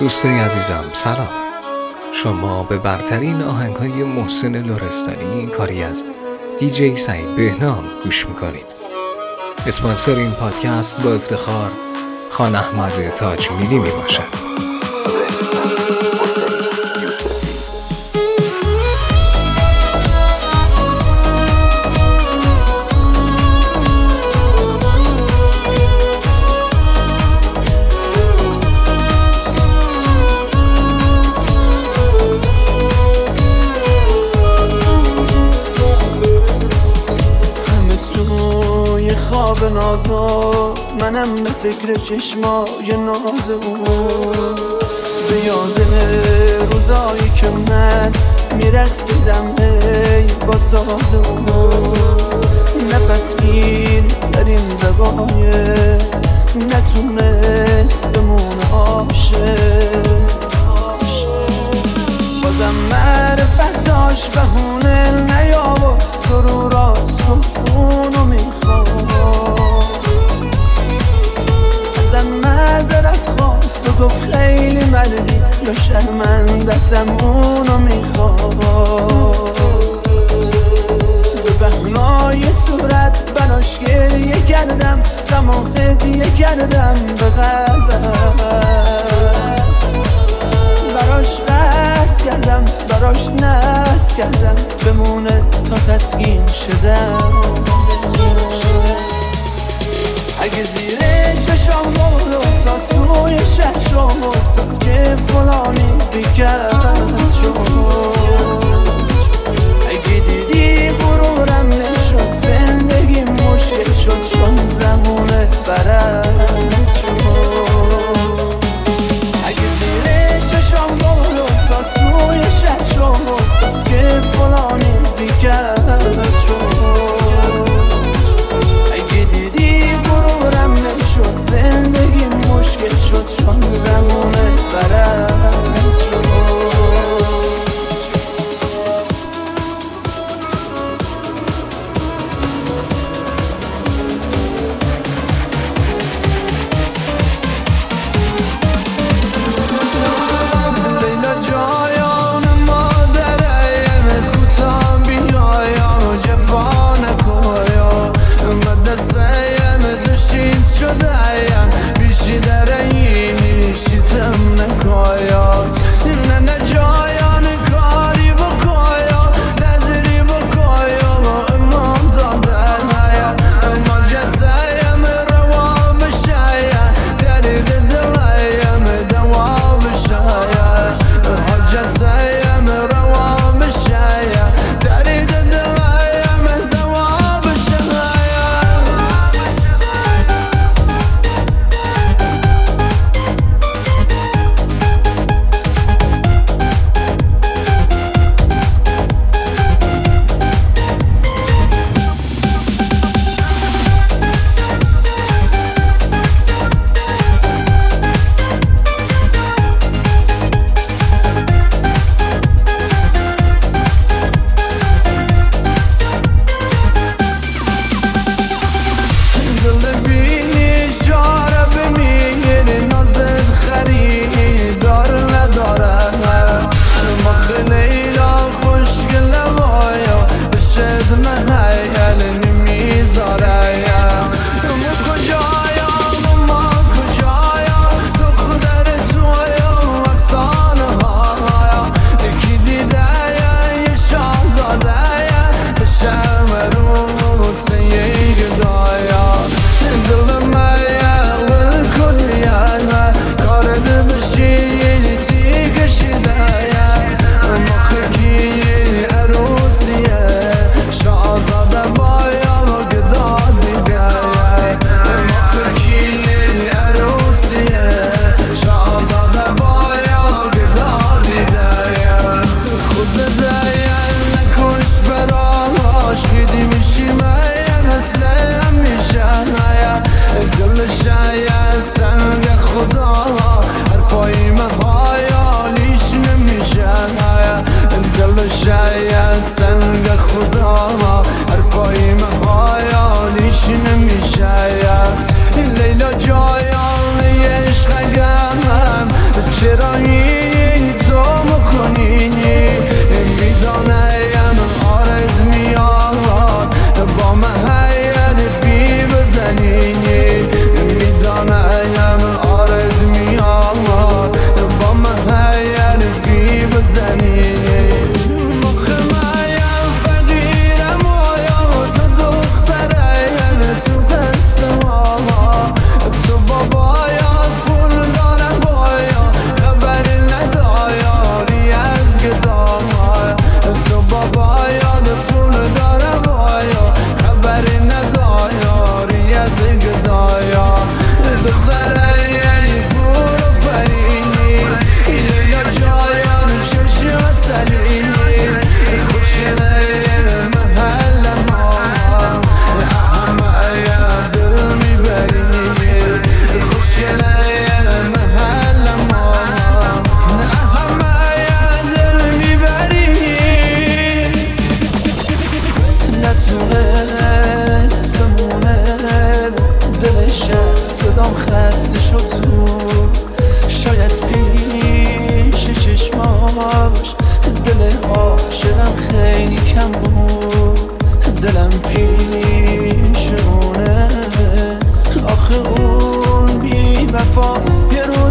دوستای عزیزم سلام. شما به برترین آهنگ‌های محسن لرستانی کاری از دیجی سعید بهنام گوش میکنید. اسپانسر این پادکست با افتخار خان احمد تاج میلی میباشد. خواب نازو منم به فکر چشمای ناز اون، به یاد روزایی که من میرقصیدم ای با ساز اون. نفس گیر ترین بقایه نتونست بمونه عاشق، بازم معرفت داشت بهونه نیاورد درو راست گفت اونو میخواد. ازم معذرت خواست و گفت خیلی مردی یا شرمندتم اونو میخواد. به بهنای صورت بناش گریه کردم، غم و هدیه کردم به قلبم، براش قصد کردم براش نصب کردم بمونه تا تسکین شدم. اگه زیر چشام گل افتاد توی ششم افتاد که فلانی بیکرد شد. اگه دیدی غرورم نشد زندگی مشکل شد چون زمونه برد شد. اگه زیر چشام گل افتاد توی ششم افتاد که فلانی بیکرد شد. اگه دیدی غرورم نشد زندگی مشکل شد چون زمونه برد شد. چرا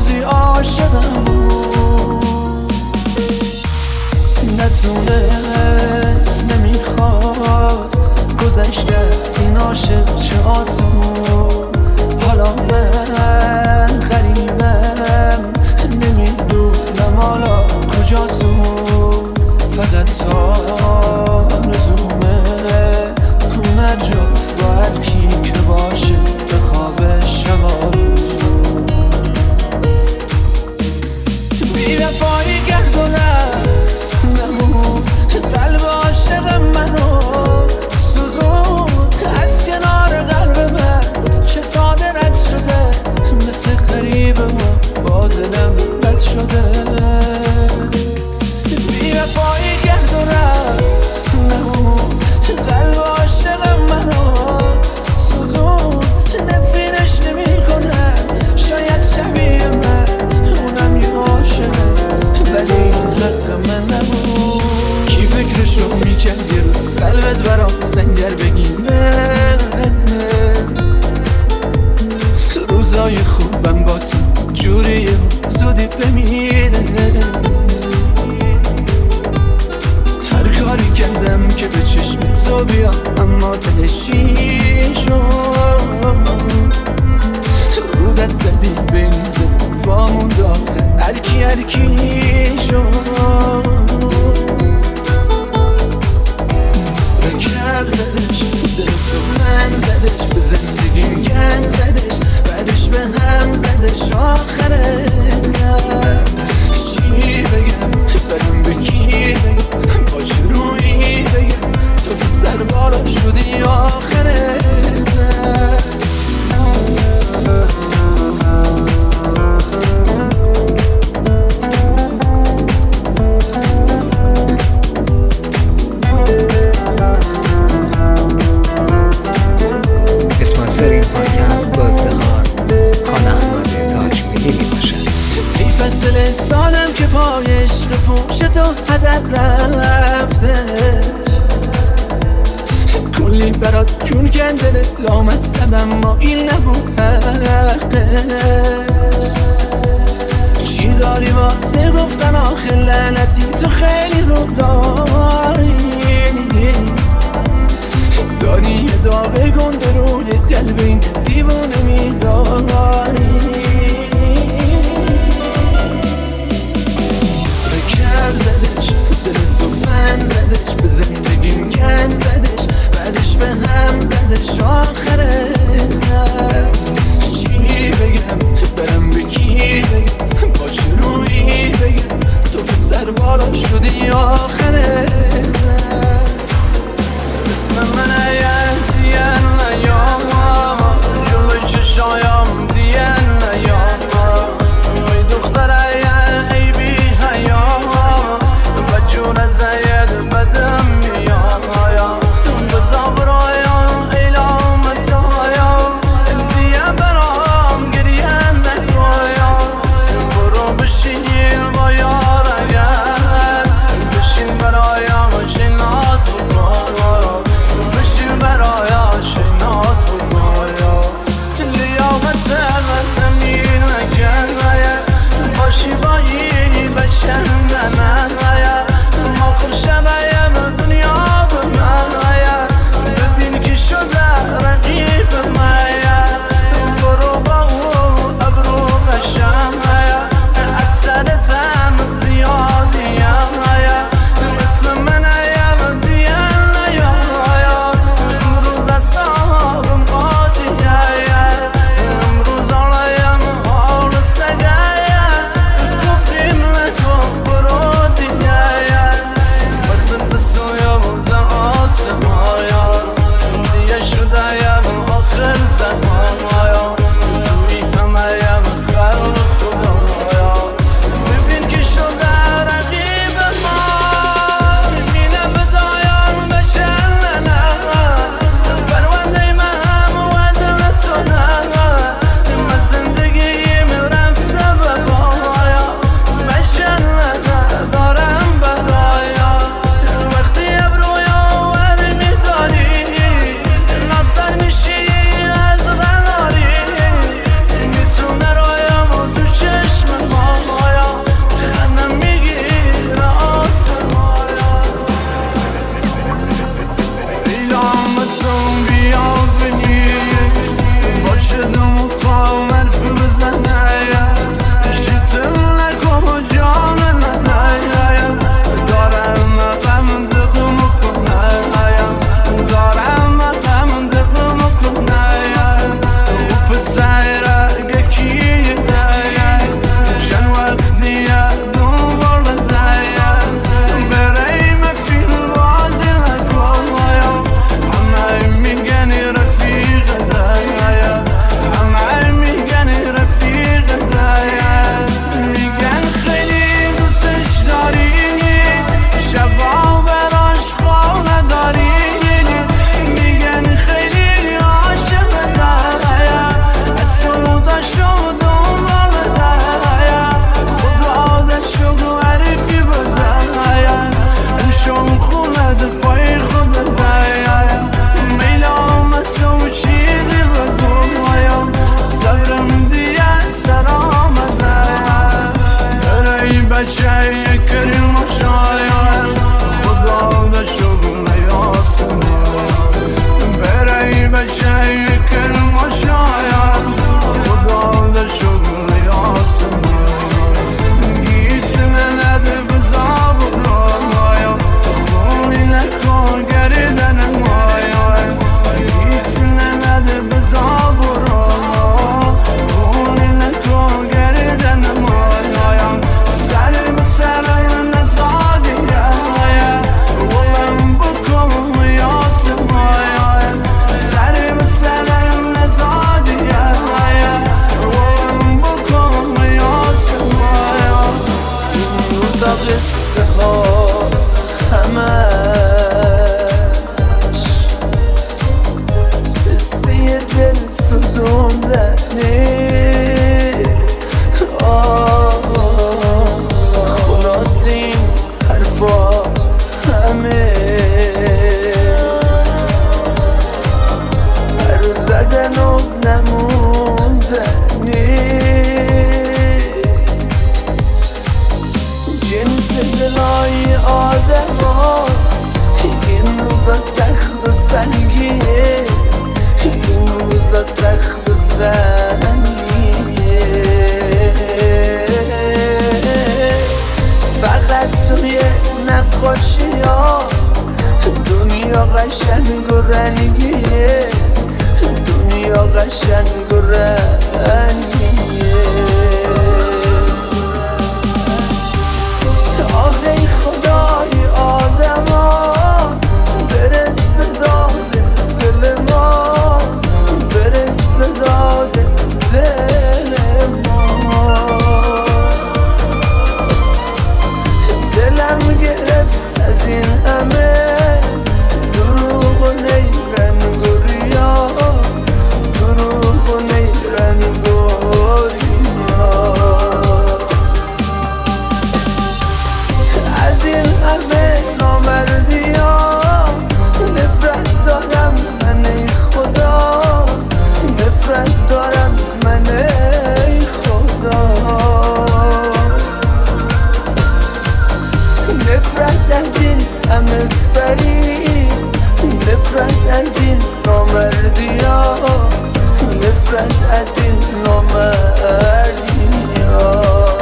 روزی عاشقم نتونست نمیخواد گذشته از این عاشق چه آسون. حالا من غریبم نمیدونم حالا کجاسون. فقط تا رزومه اون جاست با هر کی که باشه به خواب شبارون. بی‌وفایی گردونم نمون قلب عاشق منو سوزون. از کنار قلب من چه ساده رد شده مثل غریبه و با دلم بد شده. بی‌وفایی گردونم نمون قلب عاشق منو سوزون. نفرینش نمی کنم شاید شبیه من اونم یه عاشقه ولی این حق من نبود. کی فکرشو میکرد یه روز قلبت برام سنگر بگیره. روزای خوبم با تو جوریه زودی بمیره. هر کاری کردم که به چشم تو بیام اما تهشی شد. رو دست زدی بین وامون داخل هر کی شد. رکب زدش دل تو فن زدش به زندگیم گن زدش بعدش به هم زدش آخر سر. چی بگم برم به کی بگم با چرویی بگم تو سر بالا شدی آخر سر. اسپانسر این پادکست با افتخار خان احمد تاجمیلی می باشد. ای فصل سالم که پای عشق پوش تو هدر رفته. کلی برات جون کندل لامصب اما این نبود حقه. چی داری واسه گفتن آخه لعنتی تو خیلی رو داری. داری یه داغ گنده روی قلب این دیوانه میذاری. رکب زدش دل تو فن زدش به زندگیم گن زدش بعدش به هم زدش آخر سر. چی بگم برم به کی بگم با چرویی بگم تو سر بالا شدی آخر سر. اسم من دیگه نیام جلوی چشایم دیگه نیام. بچه کریم و شاید خدا به شغل یاسم برای بچه کریم و شاید خدا به شغل یاسم گیسم نده بزاب رایا خونی نکن گردن مایا گیسم نده بزاب رایا خونی نکن گردن مایا سر بسر نزادی ولم بکن یاسم سر بسر نزادی ولم بکن یاسم این روزا قصه ها همش قصه دل سوزوندنه خلاص این حرفا همه هر زدن و نموندنه جنس دلای آدم ها این روزا سخت و سنگیه این روزا سخت و سنگیه فقط توی نقاشی ها دنیا قشنگ و رنگیه دنیا قشنگ و رنگیه آهی خدای آدم ها برس به داد دل ما برس به داد دل ما دلم گرفت از این همه دروغ و نیرنگ و ریا دروغ و نیرنگ و ریا از این همه نامردی ها نفرت دارم من ای خدا نفرت دارم من ای خدا نفرت از این همه فریب نفرت از این نامردی ها نفرت از این نامردی ها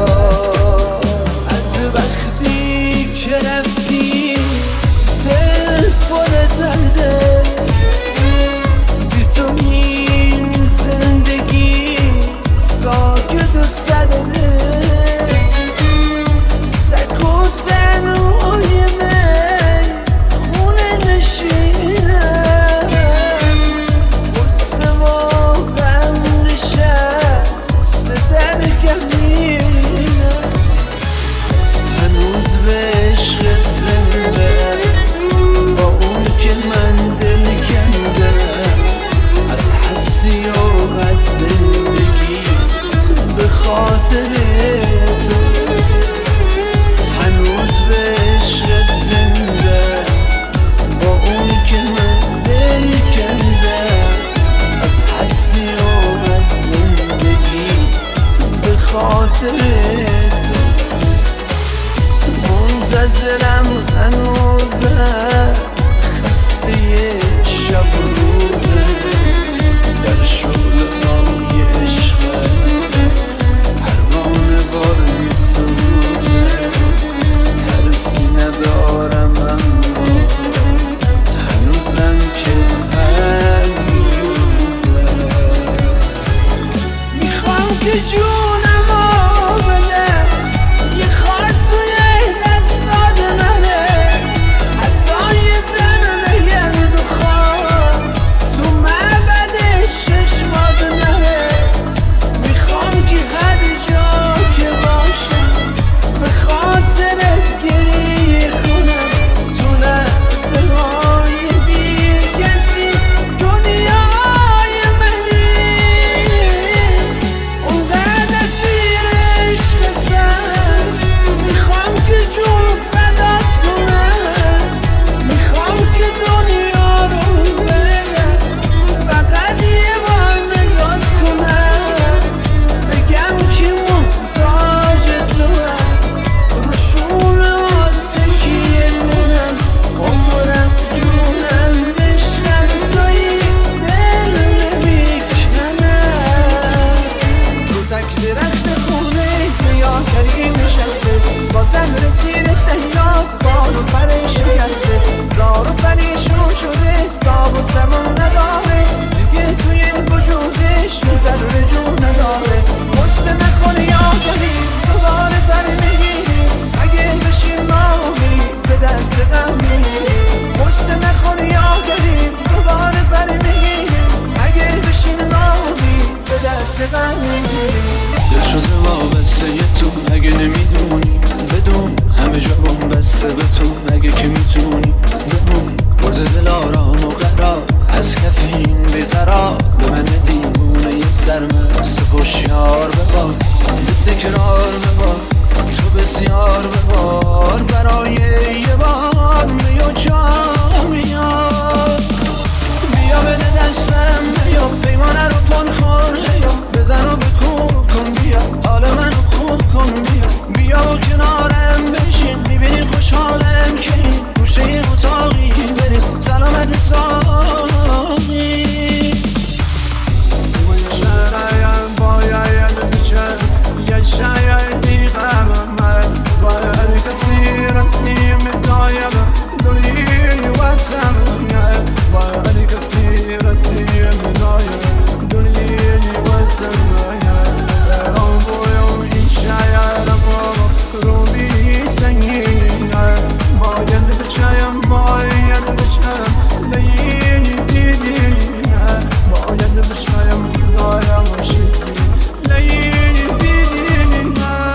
از وقتی که رفتی دل پر درده بی تو این زندگی ساکت و سرده سکوتن روی من خونه نشینه قصه ما غم نشست در کمینه هنوز به عشقت زنده با اون که من دل کنده از هستی و از زندگی به خاطر تو هنوز به عشقت زنده با اون که من دل کنده از هستی و از زندگی به خاطر تو منتظرم هنوزه خسته شب و روزه در شغل های عشقه پروانه بار میسوزه ترسی ندارم اما هنوزم که هنوزه میخوام که جونمو بده یه خاط توی دستات منه حتی یه زن بگرد و خواب تو معبد چشمات خودش یه ذره جون نداره غصه نخور یا گلی دوباره بر میگیری اگه بشین نامی به دست غم میگیری غصه نخور یا گلی دوباره بر میگیری اگه بشین نامی به دست غم میگیری دل شده وابسته تو اگه نمیدونی بدون همه جا بم بسته به تو اگه که میتونی بمون برده دل آرام و قرار از کفین بیقرار به من دیوونه یه سرمست هوشیار ببار به تکرار ببار تو بسیار ببار برای یه بار بیا جا میاد بیا بده دستم بیا پیمانه رو پنخور بیا بزن و بکوب کن بیا حال منو خوب کن بیا و کنارم بشین میبینی خوشحالم که این گوشه یه اتاقی بریم سلامت ساقی شرایم باید بچم یه شاید دیغم من باید کسی رسی مدایم دلی واسم باید کسی رسی مدایم دلی واسم رام بویم این شاید رو بی سنگین باید بچم لیلی دیدی باید بچم خدایم شدی لیلی دیدی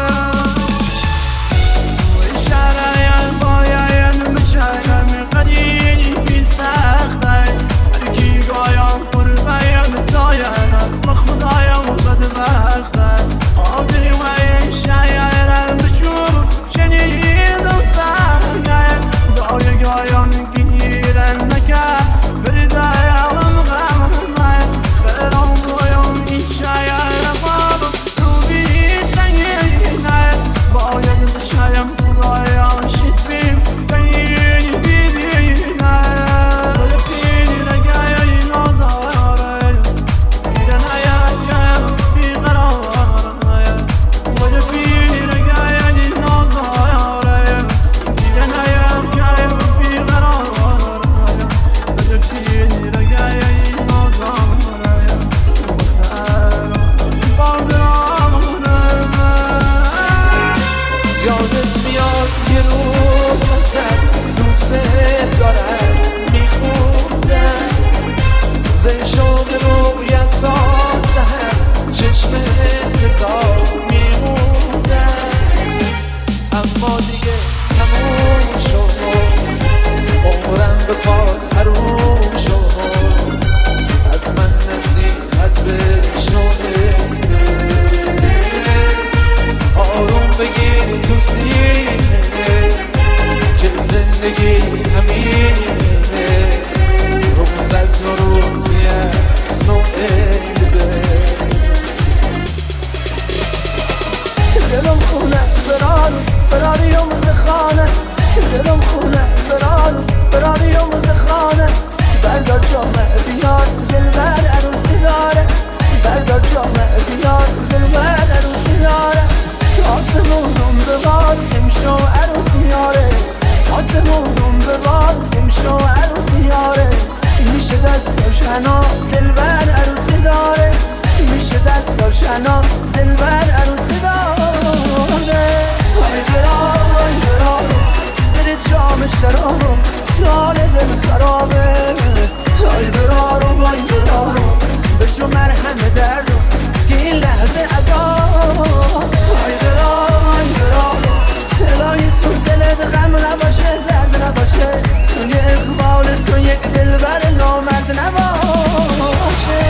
شرایم باید بچم قدیلی بی سخته هرکی گایم پر باید دایم خدایم بدبخته آدری و این شاید بچوب شنیدم فرگه دای گایم گیرن نکه بردایم غم خیرم بایم این شاید بابا رو بی سنگینه باید بچایم خدایم شد بیم بینی بیدینه باید پیدی نگه این آزاره بیدن ایم بیقراره باید پیدی نگه این آزاره بیدن ایم بیقراره باید پیدی نگه این آزاره یادت میاد یه روز دوست دارم میخوندم زن شد رویت تا سهر چشم انتظار میموندم اما دیگه تموم شد عمرم به پات حروم شد از من نصیحت بشنوه آروم بگیر تو سینه که زندگی همینه روز از روزی از نوعه دلم خونه فراری و مزخانه دلم خونه فراری و مزخانه بردار جامعه بیار دلبر عروسی داره بردار جامعه بیار دلبر عروسی داره آسمونم ببار امشو عروسی یاره آسمونم ببار امشو عروسی یاره میشه دستاش حنا دلبر عروسی داره میشه دستاش حنا دلبر عروسی داره ای برام بده جام شرابو جان دل خرابه ای برام بشو مرهم دردو که این لحظه عذاب ای برام الهی تو دلت غم نباشه درد نباشه تو یه اقبال تو یک دلبر نامرد نباشه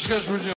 عشقش بشه.